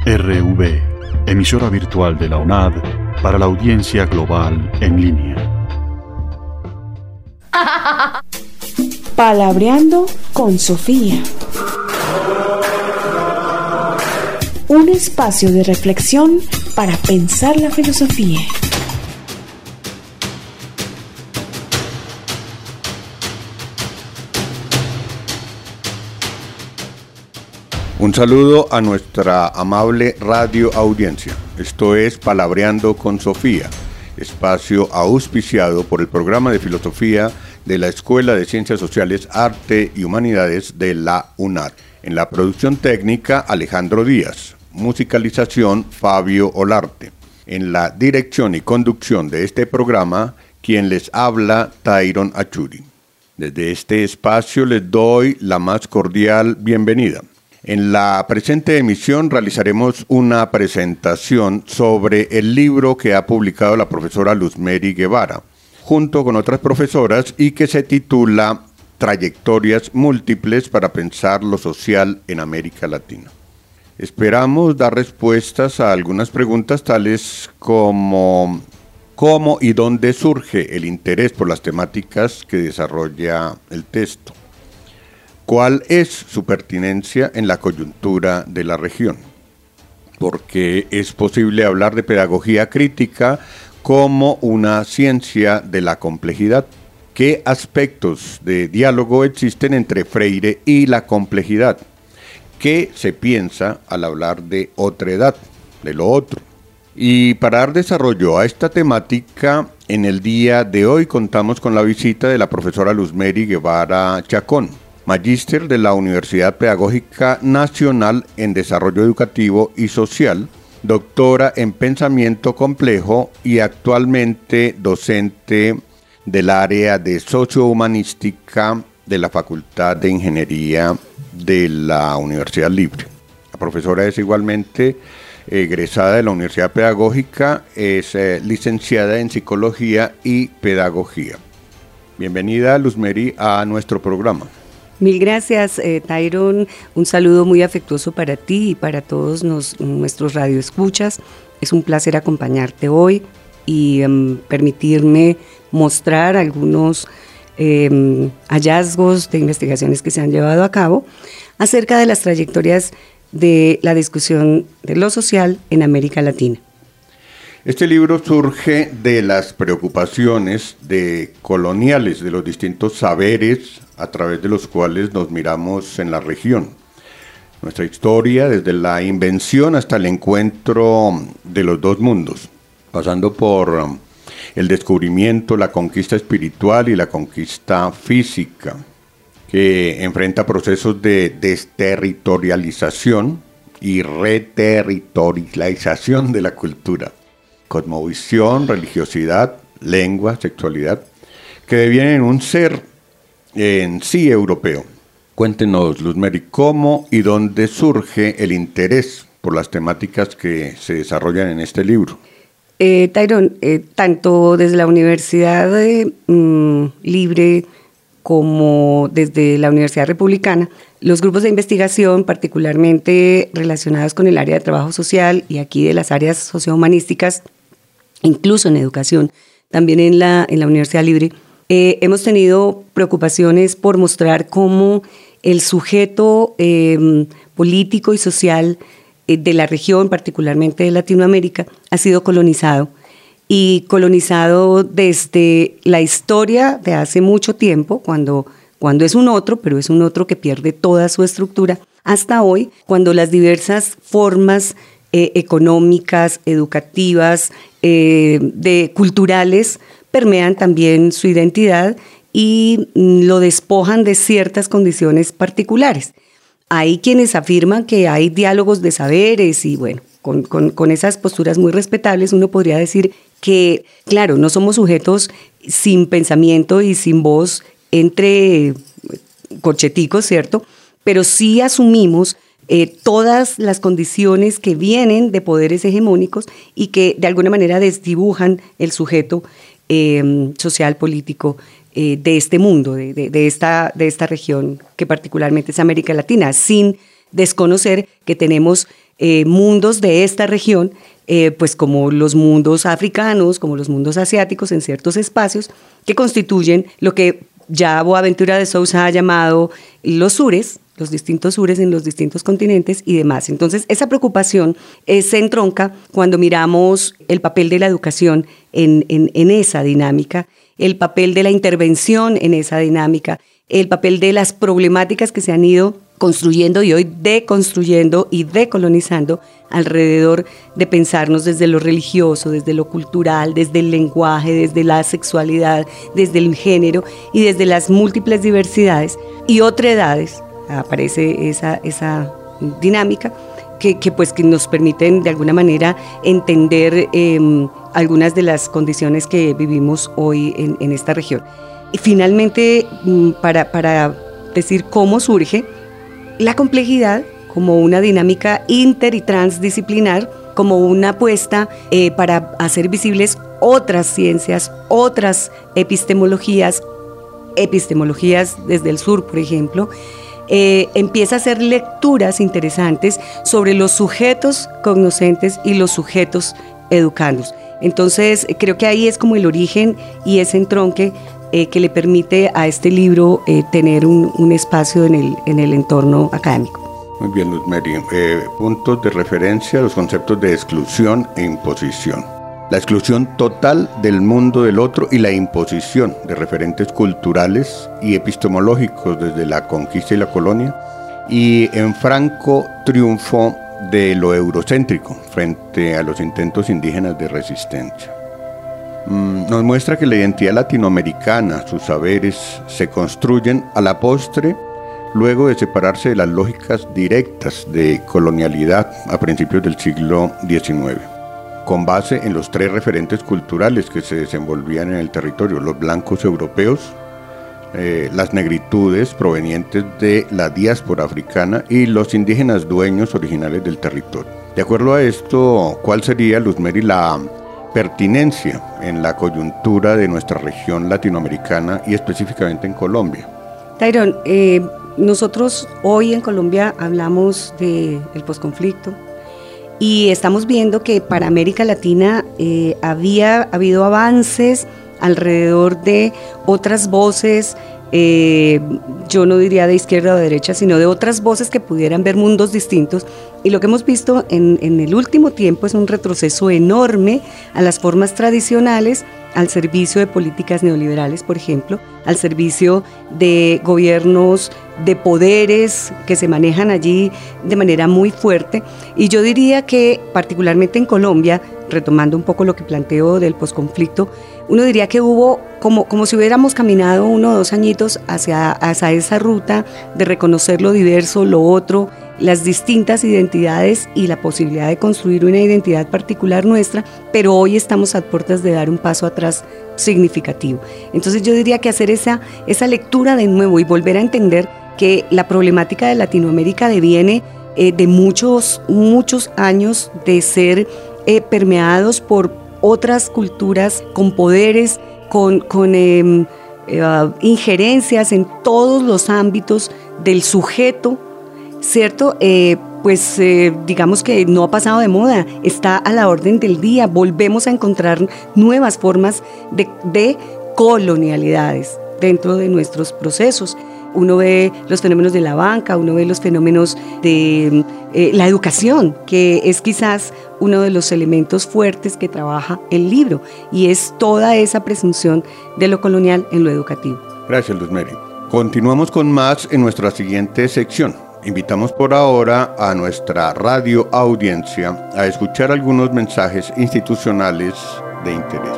RV, emisora virtual de la UNAD para la audiencia global en línea. Palabreando con Sofía. Un espacio de reflexión para pensar la filosofía. Un saludo a nuestra amable radio audiencia. Esto es Palabreando con Sofía, espacio auspiciado por el programa de filosofía de la Escuela de Ciencias Sociales, Arte y Humanidades de la UNAD. En la producción técnica, Alejandro Díaz. Musicalización, Fabio Olarte. En la dirección y conducción de este programa, quien les habla, Tyron Achuri. Desde este espacio les doy la más cordial bienvenida. En la presente emisión realizaremos una presentación sobre el libro que ha publicado la profesora Luzmeri Guevara, junto con otras profesoras, y que se titula Trayectorias múltiples para pensar lo social en América Latina. Esperamos dar respuestas a algunas preguntas tales como ¿cómo y dónde surge el interés por las temáticas que desarrolla el texto? ¿Cuál es su pertinencia en la coyuntura de la región? ¿Por qué es posible hablar de pedagogía crítica como una ciencia de la complejidad? ¿Qué aspectos de diálogo existen entre Freire y la complejidad? ¿Qué se piensa al hablar de otredad, de lo otro? Y para dar desarrollo a esta temática, en el día de hoy contamos con la visita de la profesora Luzmeri Guevara Chacón, magíster de la Universidad Pedagógica Nacional en Desarrollo Educativo y Social, doctora en Pensamiento Complejo y actualmente docente del área de Sociohumanística de la Facultad de Ingeniería de la Universidad Libre. La profesora es igualmente egresada de la Universidad Pedagógica, es licenciada en Psicología y Pedagogía. Bienvenida, Luzmeri, a nuestro programa. Mil gracias, Tyron. Un saludo muy afectuoso para ti y para todos nuestros radioescuchas. Es un placer acompañarte hoy y permitirme mostrar algunos hallazgos de investigaciones que se han llevado a cabo acerca de las trayectorias de la discusión de lo social en América Latina. Este libro surge de las preocupaciones coloniales de los distintos saberes a través de los cuales nos miramos en la región. Nuestra historia, desde la invención hasta el encuentro de los dos mundos, pasando por el descubrimiento, la conquista espiritual y la conquista física, que enfrenta procesos de desterritorialización y reterritorialización de la cultura. Cosmovisión, religiosidad, lengua, sexualidad, que devienen en un ser en sí europeo. Cuéntenos, Luzmeri, ¿cómo y dónde surge el interés por las temáticas que se desarrollan en este libro? Tyron, tanto desde la Universidad Libre como desde la Universidad Republicana, los grupos de investigación, particularmente relacionados con el área de trabajo social y aquí de las áreas sociohumanísticas, incluso en educación, también en la Universidad Libre, hemos tenido preocupaciones por mostrar cómo el sujeto político y social de la región, particularmente de Latinoamérica, ha sido colonizado. Y colonizado desde la historia de hace mucho tiempo, cuando es un otro, pero es un otro que pierde toda su estructura, hasta hoy, cuando las diversas formas económicas, educativas, culturales, permean también su identidad y lo despojan de ciertas condiciones particulares. Hay quienes afirman que hay diálogos de saberes y bueno, con esas posturas muy respetables uno podría decir que, claro, no somos sujetos sin pensamiento y sin voz entre corcheticos, ¿cierto? Pero sí asumimos todas las condiciones que vienen de poderes hegemónicos y que de alguna manera desdibujan el sujeto social, político de este mundo, de esta región que particularmente es América Latina, sin desconocer que tenemos mundos de esta región, pues como los mundos africanos, como los mundos asiáticos en ciertos espacios, que constituyen lo que ya Boaventura de Sousa ha llamado los sures, los distintos sures en los distintos continentes y demás. Entonces, esa preocupación se entronca cuando miramos el papel de la educación en esa dinámica, el papel de la intervención en esa dinámica, el papel de las problemáticas que se han ido construyendo y hoy deconstruyendo y decolonizando alrededor de pensarnos desde lo religioso, desde lo cultural, desde el lenguaje, desde la sexualidad, desde el género y desde las múltiples diversidades y otredades. Aparece esa dinámica que nos permiten de alguna manera entender algunas de las condiciones que vivimos hoy en esta región. Y finalmente, para decir cómo surge la complejidad como una dinámica inter y transdisciplinar, como una apuesta para hacer visibles otras ciencias, otras epistemologías desde el sur, por ejemplo, empieza a hacer lecturas interesantes sobre los sujetos cognoscentes y los sujetos educandos. Entonces, creo que ahí es como el origen y ese entronque que le permite a este libro tener un espacio en el entorno académico. Muy bien, Luz Mary. Puntos de referencia a los conceptos de exclusión e imposición. La exclusión total del mundo del otro y la imposición de referentes culturales y epistemológicos desde la conquista y la colonia, y en franco triunfo de lo eurocéntrico frente a los intentos indígenas de resistencia. Nos muestra que la identidad latinoamericana, sus saberes, se construyen a la postre luego de separarse de las lógicas directas de colonialidad a principios del siglo XIX, con base en los tres referentes culturales que se desenvolvían en el territorio: los blancos europeos, las negritudes provenientes de la diáspora africana y los indígenas dueños originales del territorio. De acuerdo a esto, ¿cuál sería, Luz Mary, la pertinencia en la coyuntura de nuestra región latinoamericana y específicamente en Colombia? Tyrone, nosotros hoy en Colombia hablamos del posconflicto y estamos viendo que para América Latina había habido avances alrededor de otras voces, yo no diría de izquierda o de derecha, sino de otras voces que pudieran ver mundos distintos. Y lo que hemos visto en el último tiempo es un retroceso enorme a las formas tradicionales, al servicio de políticas neoliberales, por ejemplo, al servicio de gobiernos, de poderes que se manejan allí de manera muy fuerte. Y yo diría que particularmente en Colombia, retomando un poco lo que planteo del posconflicto, uno diría que hubo como si hubiéramos caminado 1 o 2 añitos hacia esa ruta de reconocer lo diverso, lo otro, las distintas identidades y la posibilidad de construir una identidad particular nuestra, pero hoy estamos a puertas de dar un paso atrás significativo. Entonces yo diría que hacer esa lectura de nuevo y volver a entender que la problemática de Latinoamérica deviene de muchos años de ser permeados por otras culturas con poderes, con injerencias en todos los ámbitos del sujeto, ¿cierto? Digamos que no ha pasado de moda, está a la orden del día. Volvemos a encontrar nuevas formas de colonialidades dentro de nuestros procesos. Uno ve los fenómenos de la banca, uno ve los fenómenos de la educación, que es quizás uno de los elementos fuertes que trabaja el libro, y es toda esa presunción de lo colonial en lo educativo. Gracias, Luz Mary. Continuamos con más en nuestra siguiente sección. Invitamos por ahora a nuestra radio audiencia a escuchar algunos mensajes institucionales de interés.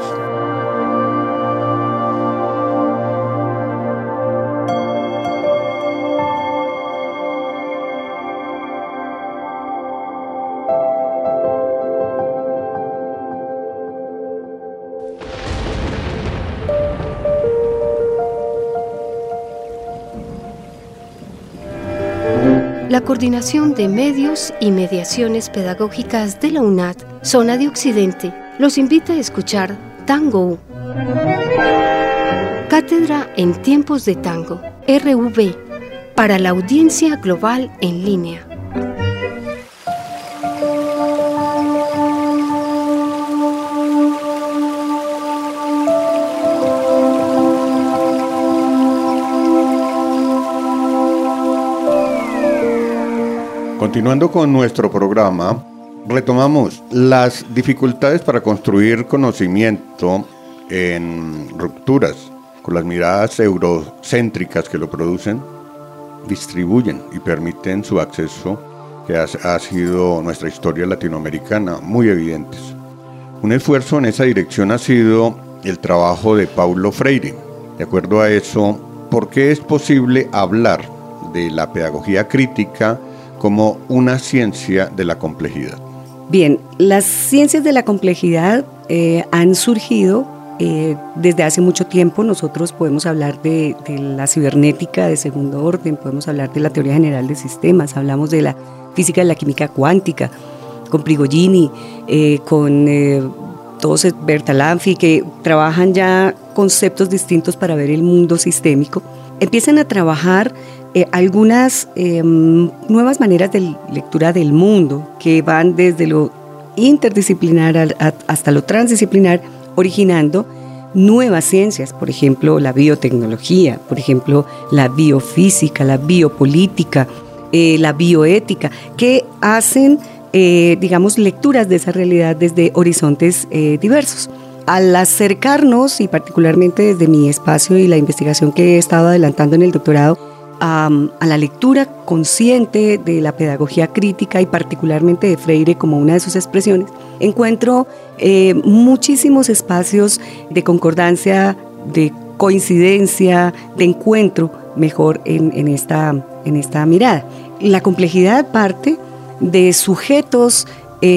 La Coordinación de Medios y Mediaciones Pedagógicas de la UNAD, Zona de Occidente, los invita a escuchar Tango. Cátedra en Tiempos de Tango, RV, para la audiencia global en línea. Continuando con nuestro programa, retomamos las dificultades para construir conocimiento en rupturas con las miradas eurocéntricas que lo producen, distribuyen y permiten su acceso, que ha sido nuestra historia latinoamericana, muy evidentes. Un esfuerzo en esa dirección ha sido el trabajo de Paulo Freire. De acuerdo a eso, ¿por qué es posible hablar de la pedagogía crítica como una ciencia de la complejidad? Bien, las ciencias de la complejidad han surgido desde hace mucho tiempo. Nosotros podemos hablar de la cibernética de segundo orden, podemos hablar de la teoría general de sistemas, hablamos de la física de la química cuántica, con Prigogine, con todos Bertalanffy, que trabajan ya conceptos distintos para ver el mundo sistémico. Empiezan a trabajar algunas nuevas maneras de lectura del mundo que van desde lo interdisciplinar hasta lo transdisciplinar, originando nuevas ciencias, por ejemplo la biotecnología, por ejemplo la biofísica, la biopolítica, la bioética, que hacen lecturas de esa realidad desde horizontes diversos. Al acercarnos, y particularmente desde mi espacio y la investigación que he estado adelantando en el doctorado, a la lectura consciente de la pedagogía crítica y particularmente de Freire como una de sus expresiones, encuentro muchísimos espacios de concordancia, de coincidencia, de encuentro mejor en esta mirada. La complejidad parte de sujetos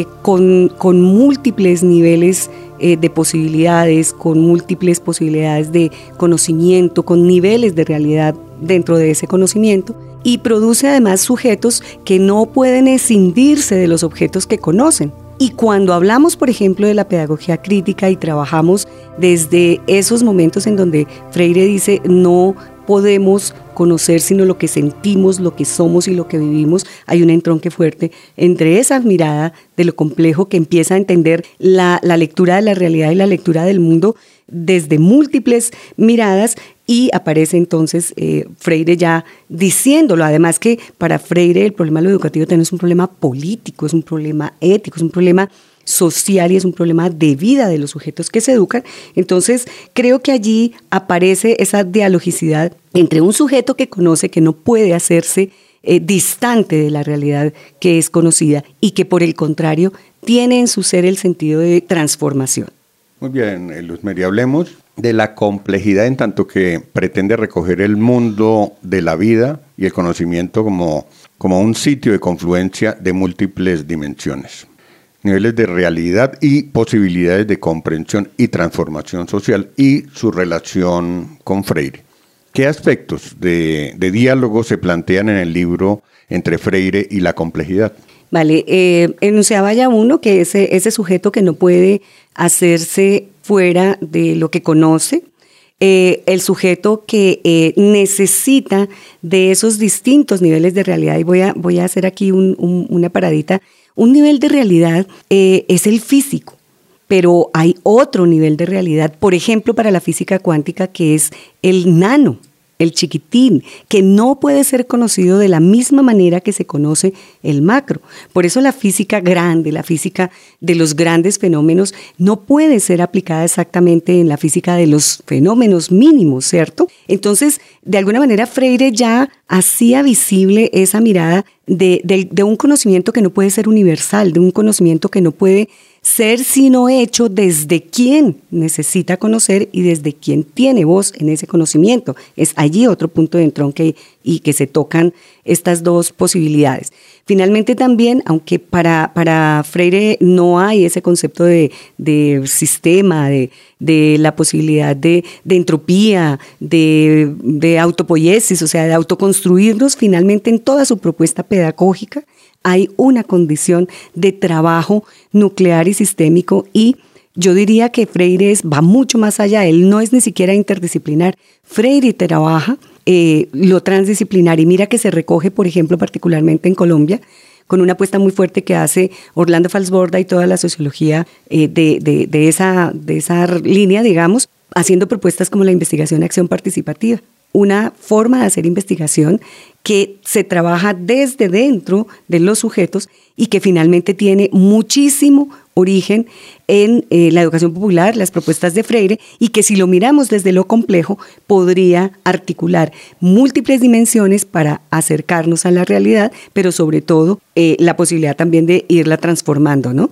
con múltiples niveles de posibilidades, con múltiples posibilidades de conocimiento, con niveles de realidad dentro de ese conocimiento, y produce además sujetos que no pueden escindirse de los objetos que conocen. Y cuando hablamos, por ejemplo, de la pedagogía crítica y trabajamos desde esos momentos en donde Freire dice no podemos conocer sino lo que sentimos, lo que somos y lo que vivimos, hay un entronque fuerte entre esa mirada de lo complejo que empieza a entender la lectura de la realidad y la lectura del mundo desde múltiples miradas, y aparece entonces Freire ya diciéndolo. Además que para Freire el problema de lo educativo también es un problema político, es un problema ético, es un problema social y es un problema de vida de los sujetos que se educan. Entonces creo que allí aparece esa dialogicidad entre un sujeto que conoce, que no puede hacerse distante de la realidad que es conocida y que por el contrario tiene en su ser el sentido de transformación. Muy bien, Luz Mary, hablemos de la complejidad en tanto que pretende recoger el mundo de la vida y el conocimiento como un sitio de confluencia de múltiples dimensiones, niveles de realidad y posibilidades de comprensión y transformación social, y su relación con Freire. ¿Qué aspectos de diálogo se plantean en el libro entre Freire y la complejidad? Vale, enunciaba ya uno que ese sujeto que no puede hacerse fuera de lo que conoce, el sujeto que necesita de esos distintos niveles de realidad, y voy a hacer aquí una paradita. Un nivel de realidad es el físico, pero hay otro nivel de realidad, por ejemplo, para la física cuántica, que es el nano, el chiquitín, que no puede ser conocido de la misma manera que se conoce el macro. Por eso la física grande, la física de los grandes fenómenos, no puede ser aplicada exactamente en la física de los fenómenos mínimos, ¿cierto? Entonces, de alguna manera, Freire ya hacía visible esa mirada de un conocimiento que no puede ser universal, de un conocimiento que no puede ser sino hecho desde quien necesita conocer y desde quien tiene voz en ese conocimiento. Es allí otro punto de entronque y que se tocan estas dos posibilidades. Finalmente también, aunque para Freire no hay ese concepto de sistema, de la posibilidad de entropía, de autopoiesis, o sea, de autoconstruirnos, finalmente en toda su propuesta pedagógica hay una condición de trabajo nuclear y sistémico, y yo diría que Freire va mucho más allá. Él no es ni siquiera interdisciplinar. Freire trabaja lo transdisciplinar, y mira que se recoge, por ejemplo, particularmente en Colombia, con una apuesta muy fuerte que hace Orlando Falsborda y toda la sociología de esa línea, digamos, haciendo propuestas como la investigación-acción participativa. una forma de hacer investigación que se trabaja desde dentro de los sujetos y que finalmente tiene muchísimo origen en la educación popular, las propuestas de Freire, y que si lo miramos desde lo complejo, podría articular múltiples dimensiones para acercarnos a la realidad, pero sobre todo la posibilidad también de irla transformando, ¿no?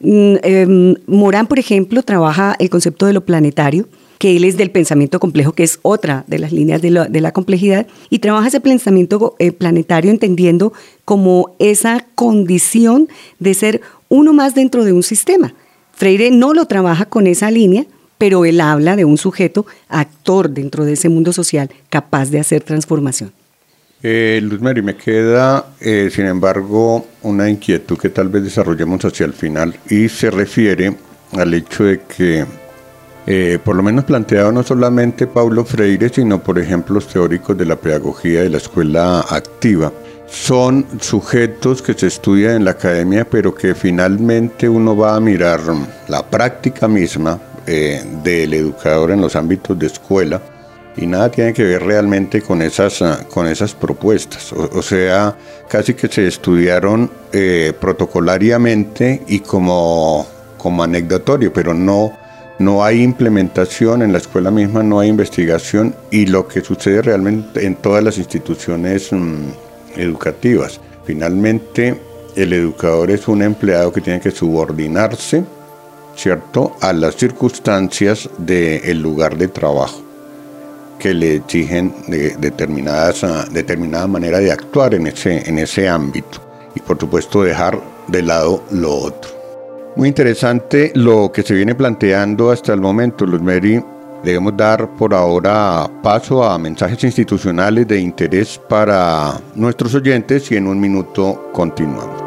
Morán, por ejemplo, trabaja el concepto de lo planetario, que él es del pensamiento complejo, que es otra de las líneas de la complejidad, y trabaja ese pensamiento planetario entendiendo como esa condición de ser uno más dentro de un sistema. Freire no lo trabaja con esa línea, pero él habla de un sujeto actor dentro de ese mundo social capaz de hacer transformación. Luz Mary, me queda, sin embargo, una inquietud que tal vez desarrollemos hacia el final y se refiere al hecho de que por lo menos planteado no solamente Paulo Freire, sino por ejemplo los teóricos de la pedagogía de la escuela activa, son sujetos que se estudian en la academia, pero que finalmente uno va a mirar la práctica misma del educador en los ámbitos de escuela y nada tiene que ver realmente con esas propuestas. O sea, casi que se estudiaron protocolariamente y como anecdotorio, pero no hay implementación en la escuela misma, no hay investigación y lo que sucede realmente en todas las instituciones educativas. Finalmente, el educador es un empleado que tiene que subordinarse, ¿cierto?, a las circunstancias del lugar de trabajo que le exigen determinada manera de actuar en ese ámbito y por supuesto dejar de lado lo otro. Muy interesante lo que se viene planteando hasta el momento, Luz Mary. Debemos dar por ahora paso a mensajes institucionales de interés para nuestros oyentes y en un minuto continuamos.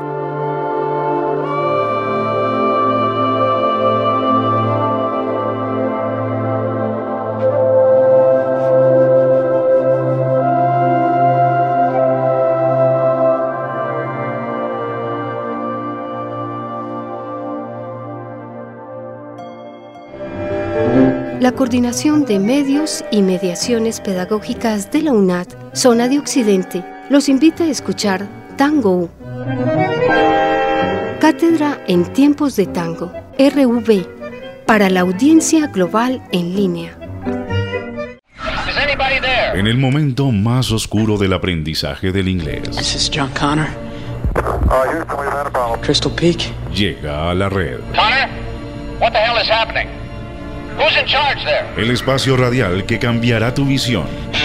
La Coordinación de Medios y Mediaciones Pedagógicas de la UNAD, Zona de Occidente, los invita a escuchar Tango. Cátedra en Tiempos de Tango, RV, para la audiencia global en línea. En el momento más oscuro del aprendizaje del inglés, This is John Connor. Crystal Peak. llega a la red. Connor, what the hell is happening? Who's in charge there? El espacio radial que cambiará tu visión.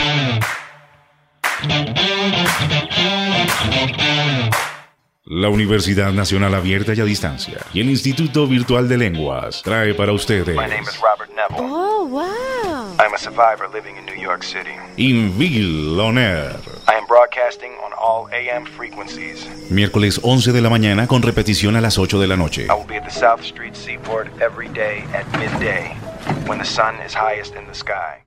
La Universidad Nacional Abierta y a Distancia y el Instituto Virtual de Lenguas trae para ustedes My name is Robert Neville. Oh, wow. I'm a survivor living in New York City. Invil On Air. I am broadcasting on all AM frequencies. Miércoles 11 de la mañana con repetición a las 8 de la noche. I will be at the South Street Seaport every day at midday, when the sun is highest in the sky.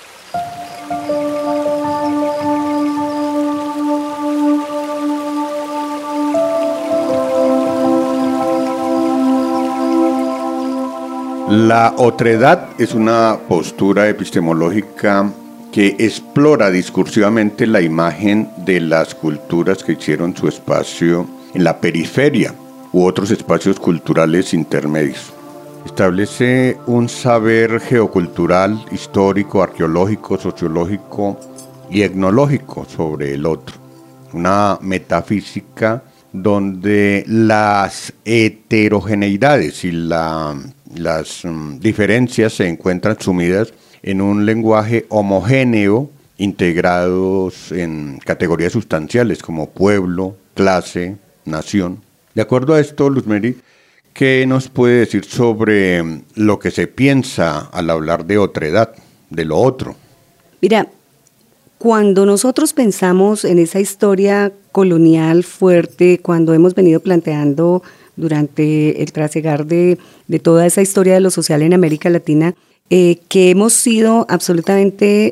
La otredad es una postura epistemológica que explora discursivamente la imagen de las culturas que hicieron su espacio en la periferia u otros espacios culturales intermedios. Establece un saber geocultural, histórico, arqueológico, sociológico y etnológico sobre el otro. Una metafísica donde las heterogeneidades y las diferencias se encuentran sumidas en un lenguaje homogéneo, integrados en categorías sustanciales como pueblo, clase, nación. De acuerdo a esto, Luz Mary, ¿qué nos puede decir sobre lo que se piensa al hablar de otredad, de lo otro? Mira, cuando nosotros pensamos en esa historia colonial fuerte, cuando hemos venido planteando durante el trasegar de toda esa historia de lo social en América Latina, que hemos sido absolutamente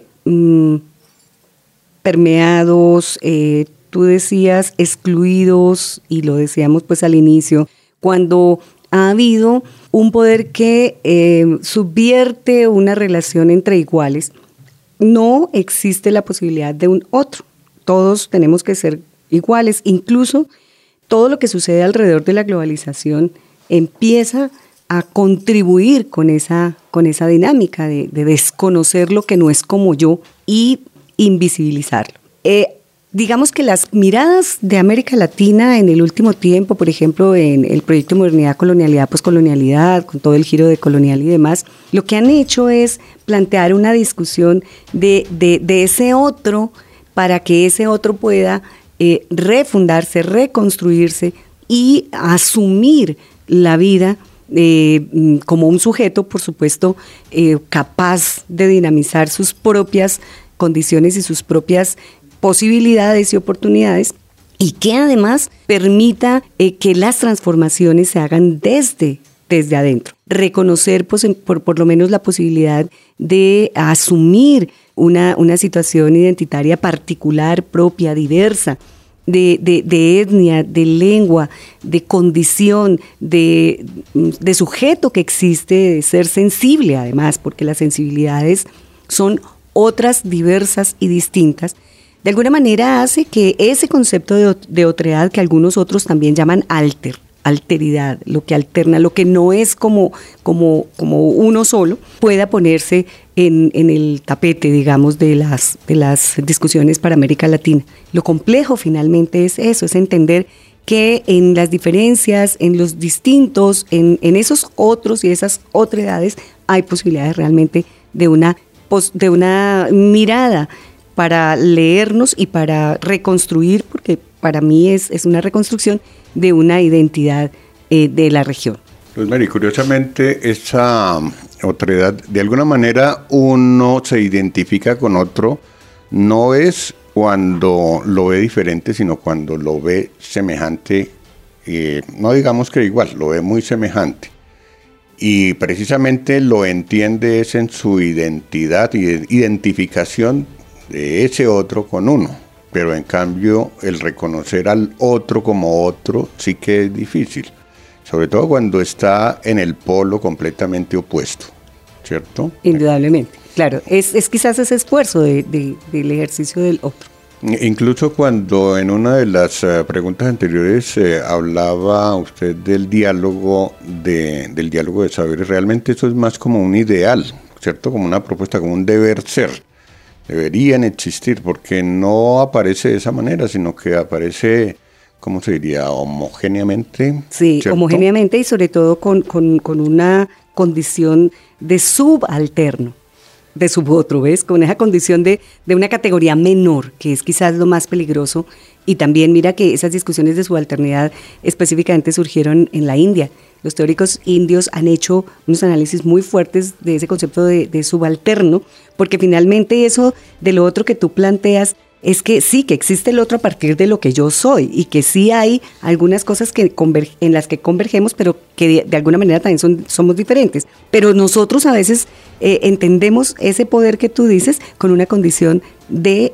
permeados, tú decías excluidos, y lo decíamos pues al inicio, cuando ha habido un poder que subvierte una relación entre iguales, no existe la posibilidad de un otro. Todos tenemos que ser iguales. Incluso todo lo que sucede alrededor de la globalización empieza a contribuir con esa dinámica de desconocer lo que no es como yo y invisibilizarlo. Digamos que las miradas de América Latina en el último tiempo, por ejemplo, en el proyecto Modernidad, Colonialidad, Poscolonialidad, con todo el giro de colonial y demás, lo que han hecho es plantear una discusión de ese otro para que ese otro pueda refundarse, reconstruirse y asumir la vida como un sujeto, por supuesto, capaz de dinamizar sus propias condiciones y sus propias posibilidades y oportunidades, y que además permita que las transformaciones se hagan desde adentro. Reconocer por lo menos la posibilidad de asumir una situación identitaria particular, propia, diversa, de etnia, de lengua, de condición, de sujeto que existe, de ser sensible además, porque las sensibilidades son otras diversas y distintas. De alguna manera hace que ese concepto de otredad, que algunos otros también llaman alteridad, lo que alterna, lo que no es como uno solo, pueda ponerse en el tapete, digamos, de las discusiones para América Latina. Lo complejo finalmente es eso, es entender que en las diferencias, en los distintos, en esos otros y esas otredades, hay posibilidades realmente de una mirada para leernos y para reconstruir, porque para mí es una reconstrucción de una identidad de la región. Rosemary, curiosamente, esa otredad, de alguna manera uno se identifica con otro, no es cuando lo ve diferente, sino cuando lo ve semejante, no digamos que igual, lo ve muy semejante. Y precisamente lo entiende es en su identidad y identificación de ese otro con uno, pero en cambio el reconocer al otro como otro sí que es difícil, sobre todo cuando está en el polo completamente opuesto, ¿cierto? Indudablemente, claro, es quizás ese esfuerzo del ejercicio del otro. Incluso cuando en una de las preguntas anteriores hablaba usted del diálogo de saberes, realmente eso es más como un ideal, ¿cierto? Como una propuesta, como un deber ser. Deberían existir, porque no aparece de esa manera, sino que aparece, ¿cómo se diría? Homogéneamente. Sí, ¿cierto? Homogéneamente y sobre todo con una condición de subalterno, de subotro, ¿ves? Con esa condición de una categoría menor, que es quizás lo más peligroso. Y también mira que esas discusiones de subalternidad específicamente surgieron en la India. Los teóricos indios han hecho unos análisis muy fuertes de ese concepto de subalterno, porque finalmente eso de lo otro que tú planteas es que sí, que existe el otro a partir de lo que yo soy y que sí hay algunas cosas en las que convergemos, pero que de alguna manera también somos diferentes. Pero nosotros a veces entendemos ese poder que tú dices con una condición de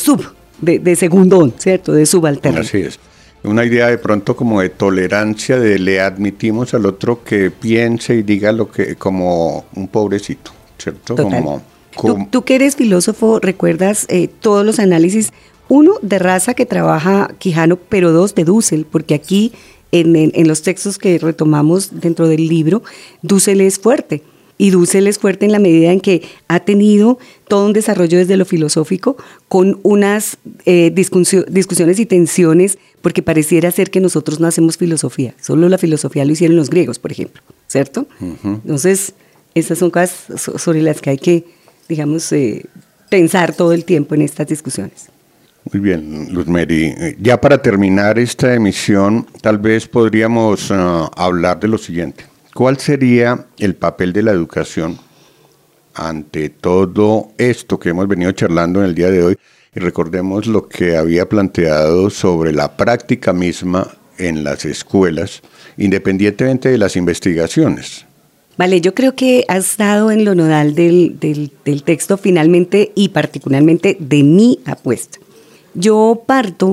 segundón, ¿cierto? De subalterno. Así es. Una idea de pronto como de tolerancia, de le admitimos al otro que piense y diga lo que como un pobrecito, ¿cierto? Total. Tú que eres filósofo, ¿recuerdas todos los análisis? Uno, de raza que trabaja Quijano, pero dos, de Dussel, porque aquí en los textos que retomamos dentro del libro, Dussel es fuerte. Y Dussel es fuerte en la medida en que ha tenido todo un desarrollo desde lo filosófico con unas discusiones y tensiones, porque pareciera ser que nosotros no hacemos filosofía. Solo la filosofía lo hicieron los griegos, por ejemplo, ¿cierto? Uh-huh. Entonces, esas son cosas sobre las que hay que, digamos, pensar todo el tiempo en estas discusiones. Muy bien, Rosemary. Ya para terminar esta emisión, tal vez podríamos hablar de lo siguiente. ¿Cuál sería el papel de la educación ante todo esto que hemos venido charlando en el día de hoy? Y recordemos lo que había planteado sobre la práctica misma en las escuelas, independientemente de las investigaciones. Vale, yo creo que has dado en lo nodal del texto finalmente y particularmente de mi apuesta. Yo parto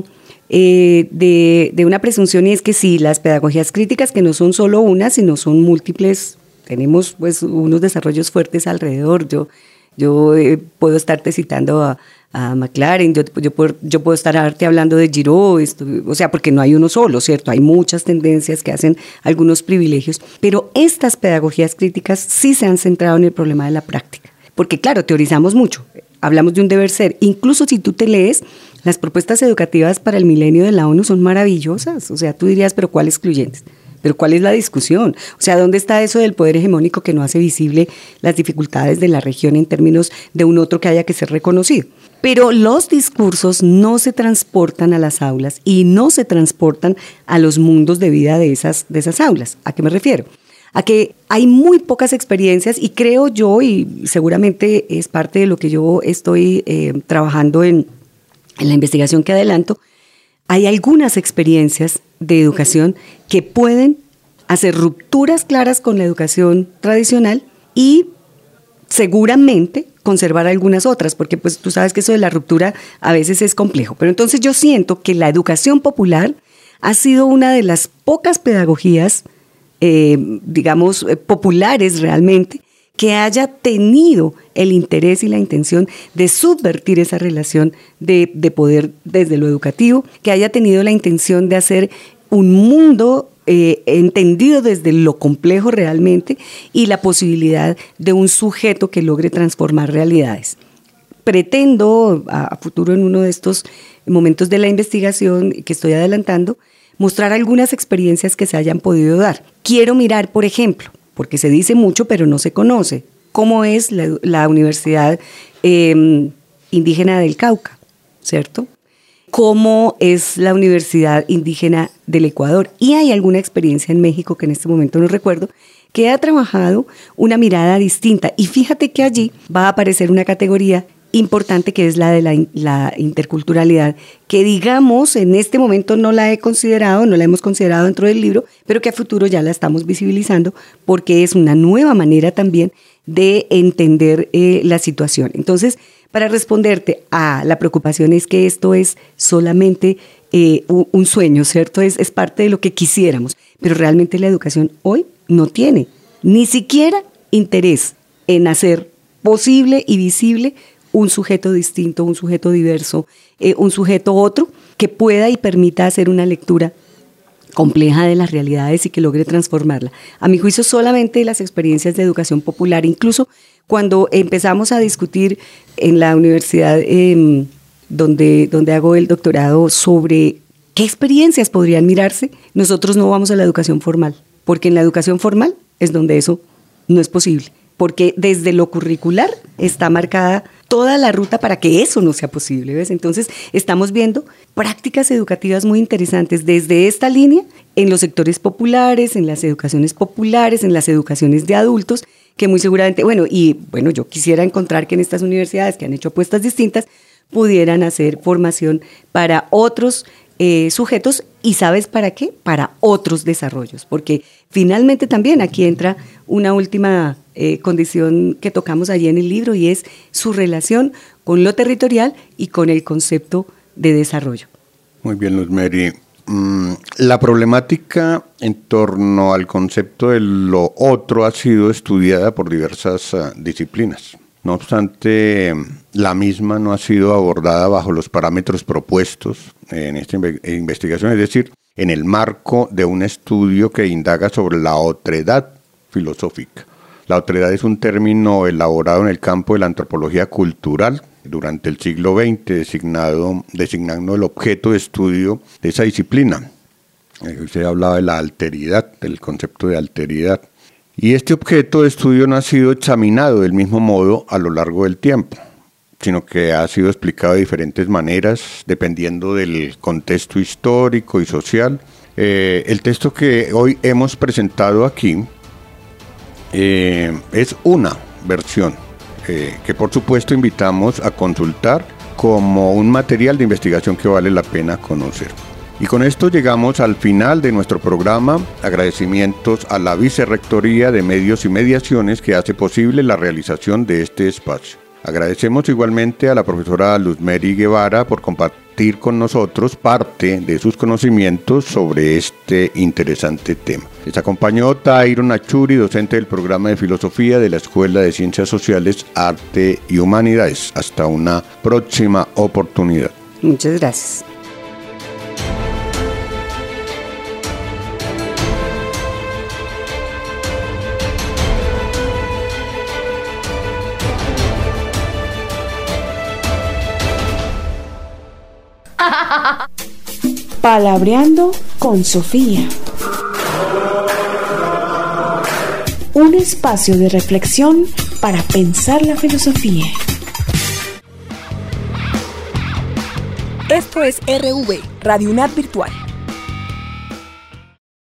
de una presunción, y es que sí, las pedagogías críticas, que no son solo una, sino son múltiples, tenemos pues unos desarrollos fuertes alrededor. Yo Yo puedo estarte citando a McLaren, yo puedo estarte hablando de Giraud, o sea, porque no hay uno solo, ¿cierto? Hay muchas tendencias que hacen algunos privilegios, pero estas pedagogías críticas sí se han centrado en el problema de la práctica. Porque claro, teorizamos mucho, hablamos de un deber ser, incluso si tú te lees, las propuestas educativas para el milenio de la ONU son maravillosas, o sea, tú dirías, pero ¿cuál excluyentes? Pero ¿cuál es la discusión? O sea, ¿dónde está eso del poder hegemónico que no hace visible las dificultades de la región en términos de un otro que haya que ser reconocido? Pero los discursos no se transportan a las aulas y no se transportan a los mundos de vida de esas aulas. ¿A qué me refiero? A que hay muy pocas experiencias y creo yo, y seguramente es parte de lo que yo estoy trabajando en la investigación que adelanto, hay algunas experiencias de educación que pueden hacer rupturas claras con la educación tradicional y seguramente conservar algunas otras, porque pues tú sabes que eso de la ruptura a veces es complejo. Pero entonces yo siento que la educación popular ha sido una de las pocas pedagogías, digamos, populares realmente, que haya tenido el interés y la intención de subvertir esa relación de poder desde lo educativo, que haya tenido la intención de hacer un mundo entendido desde lo complejo realmente y la posibilidad de un sujeto que logre transformar realidades. Pretendo a futuro en uno de estos momentos de la investigación que estoy adelantando, mostrar algunas experiencias que se hayan podido dar. Quiero mirar, por ejemplo, porque se dice mucho pero no se conoce, cómo es la Universidad Indígena del Cauca, ¿cierto? Cómo es la Universidad Indígena del Ecuador. Y hay alguna experiencia en México, que en este momento no recuerdo, que ha trabajado una mirada distinta. Y fíjate que allí va a aparecer una categoría importante que es la de la interculturalidad, que digamos en este momento no la hemos considerado dentro del libro, pero que a futuro ya la estamos visibilizando porque es una nueva manera también de entender la situación. Entonces, para responderte a la preocupación es que esto es solamente un sueño, ¿cierto? Es parte de lo que quisiéramos, pero realmente la educación hoy no tiene ni siquiera interés en hacer posible y visible un sujeto distinto, un sujeto diverso, un sujeto otro que pueda y permita hacer una lectura compleja de las realidades y que logre transformarla. A mi juicio, solamente las experiencias de educación popular, incluso cuando empezamos a discutir en la universidad donde hago el doctorado sobre qué experiencias podrían mirarse, nosotros no vamos a la educación formal, porque en la educación formal es donde eso no es posible, porque desde lo curricular está marcada toda la ruta para que eso no sea posible, ¿ves? Entonces estamos viendo prácticas educativas muy interesantes desde esta línea en los sectores populares, en las educaciones populares, en las educaciones de adultos, que muy seguramente, yo quisiera encontrar que en estas universidades que han hecho apuestas distintas pudieran hacer formación para otros sujetos, y ¿sabes para qué? Para otros desarrollos, porque finalmente también aquí entra una última condición que tocamos allí en el libro, y es su relación con lo territorial y con el concepto de desarrollo. Muy bien, Luz Mary. La problemática en torno al concepto de lo otro ha sido estudiada por diversas disciplinas. No obstante, la misma no ha sido abordada bajo los parámetros propuestos en esta investigación, es decir, en el marco de un estudio que indaga sobre la otredad filosófica. La otredad es un término elaborado en el campo de la antropología cultural durante el siglo XX, designando el objeto de estudio de esa disciplina. Se hablaba de la alteridad, del concepto de alteridad. Y este objeto de estudio no ha sido examinado del mismo modo a lo largo del tiempo, sino que ha sido explicado de diferentes maneras, dependiendo del contexto histórico y social. El texto que hoy hemos presentado aquí es una versión que por supuesto invitamos a consultar como un material de investigación que vale la pena conocer. Y con esto llegamos al final de nuestro programa. Agradecimientos a la Vicerrectoría de Medios y Mediaciones que hace posible la realización de este espacio. Agradecemos igualmente a la profesora Luzmeri Guevara por compartir con nosotros parte de sus conocimientos sobre este interesante tema. Les acompañó Tyron Achuri, docente del programa de filosofía de la Escuela de Ciencias Sociales, Arte y Humanidades. Hasta una próxima oportunidad. Muchas gracias. Palabreando con Sofía. Un espacio de reflexión para pensar la filosofía. Esto es RV, Radio UNAD Virtual.